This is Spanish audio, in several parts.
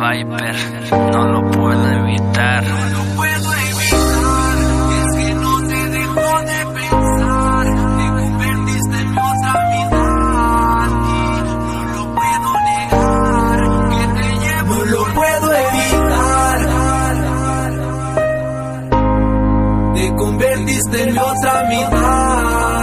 Viper, no lo puedo evitar. No lo puedo evitar, es que no te dejo de pensar. Te convertiste en mi otra mitad y no lo puedo negar, que te llevo. No lo puedo evitar, te convertiste en mi otra mitad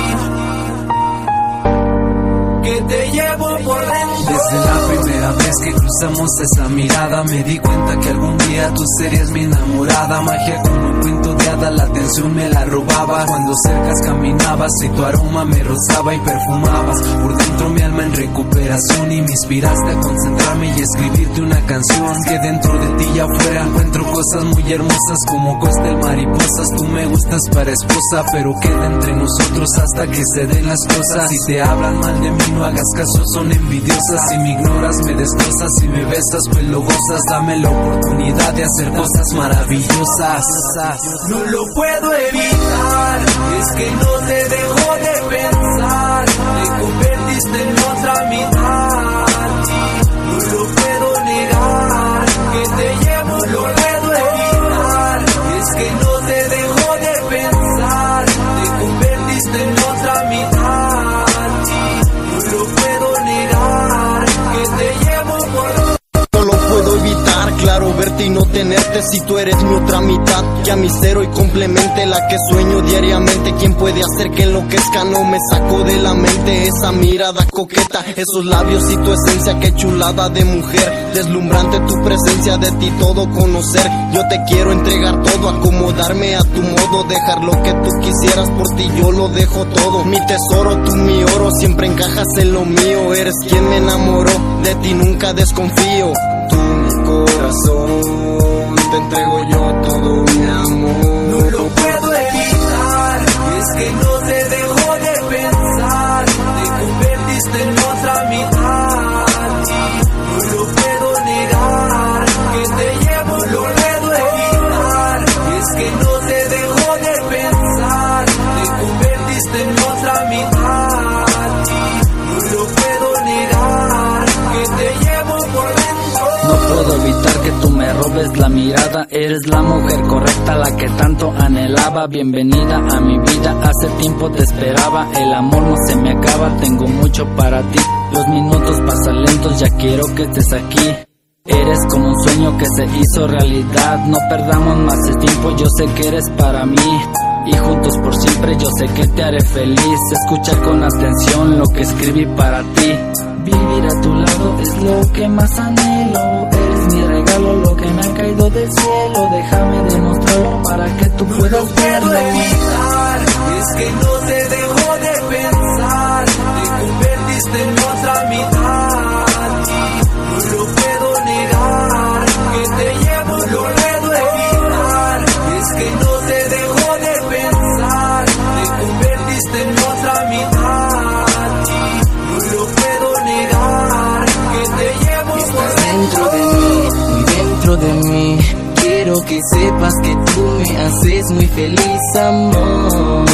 y que te llevo por dentro. Desde la primera vez que cruzamos esa mirada me di cuenta que algún día tú serías mi enamorada. Magia como un cuento de hada, la atención me la robaba. Cuando cercas caminabas y tu aroma me rozaba y perfumabas. Por dentro mi alma en recuperación y me inspiraste a concentrarme y escribirte una canción. Que dentro de ti y afuera encuentro cosas muy hermosas como cóctel mariposas. Tú me gustas para esposa, pero queda entre nosotros hasta que se den las cosas. Si te hablan mal de mí no hagas caso, son envidiosas. Si me ignoras me destrozas, si me besas pues lo gozas. Dame la oportunidad de hacer cosas maravillosas. No lo puedo evitar, es que no te dejo de pensar. Te convertiste en otra mitad y no lo puedo negar, que te llevo. No lo puedo evitar, es que no te dejo de pensar. Te convertiste en otra mitad y no lo puedo negar, que te llevo por. No lo puedo evitar, claro, verte y no tenerte si tú eres mi otra mitad. Que a mi cero y complemente la que sueño diariamente. ¿Quién puede hacer que enloquezca? No me saco de la mente esa mirada coqueta, esos labios y tu esencia. Qué chulada de mujer, deslumbrante tu presencia, de ti todo conocer. Yo te quiero entregar todo, acomodarme a tu modo, dejar lo que tú quisieras, por ti yo lo dejo todo. Mi tesoro, tú mi oro, siempre encajas en lo mío. Eres quien me enamoró, de ti nunca desconfío. Tú mi corazón, te entrego yo todo mi amor. No lo puedo evitar, es que no te dejo de pensar. Te convertiste en otra mitad y no lo puedo negar, que te llevo. No lo puedo evitar, es que no te dejo de pensar. Te convertiste en otra mitad y no lo puedo negar, que te llevo por dentro. No puedo evitar que tú me robes la mirada. Eres la mujer correcta, la que tanto anhelaba. Bienvenida a mi vida, hace tiempo te esperaba. El amor no se me acaba, tengo mucho para ti. Los minutos pasan lentos, ya quiero que estés aquí. Eres como un sueño que se hizo realidad. No perdamos más el tiempo, yo sé que eres para mí. Y juntos por siempre yo sé que te haré feliz. Escucha con atención lo que escribí para ti. Vivir a tu lado es lo que más anhelo. Eres mi regalo, lo que me ha caído del cielo. Déjame demostrarlo para que tú puedas verlo. No lo puedo evitar, es que no te dejo de pensar. Te convertiste en otra mitad y no lo puedo negar, que te llevo. No lo puedo evitar, es que no te dejo de pensar. Te convertiste en otra mitad y no lo puedo negar, que te llevo. Estás dentro de mí, muy dentro de mí. Quiero que sepas que tú me haces muy feliz, amor.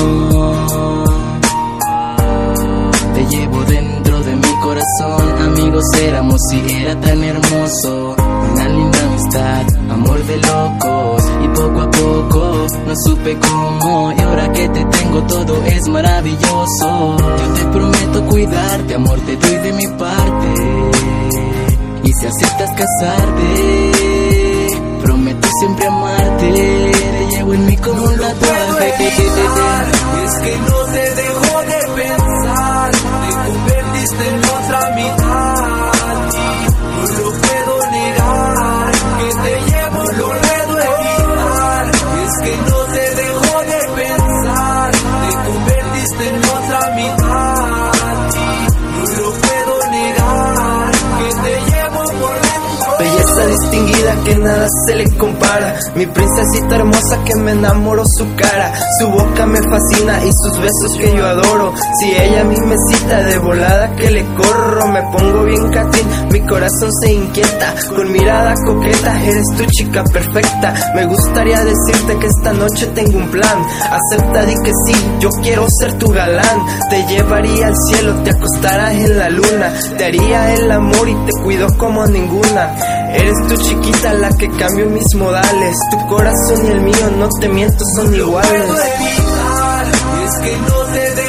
Te llevo dentro de mi corazón. Amigos éramos y era tan hermoso. Una linda amistad, amor de locos. Y poco a poco no supe cómo. Y ahora que te tengo todo es maravilloso. Yo te prometo cuidarte, amor, te doy de mi parte. Y si aceptas casarte, prometo siempre amarte. Te llevo en mí como un tatuaje. Es que no te dejo de pensar. Te convertiste en otra mitad y no lo puedo negar, que te llevo. No lo puedo evitar, es que no te dejo de pensar. Te convertiste en otra mitad y no lo puedo negar, que te llevo por dentro. Belleza distinguida que nada se le compara. Mi princesita hermosa que me enamoró su cara. Su boca me fascina y sus besos que yo adoro. Si ella a mí me cita de volada que le corro. Me pongo bien catín, mi corazón se inquieta. Con mirada coqueta, eres tu chica perfecta. Me gustaría decirte que esta noche tengo un plan. Acepta, di que sí, yo quiero ser tu galán. Te llevaría al cielo, te acostarás en la luna. Te haría el amor y te cuido como ninguna. Eres tú chiquita la que cambió mis modales. Tu corazón y el mío, no te miento, son iguales. No lo puedo evitar, es que no te dejo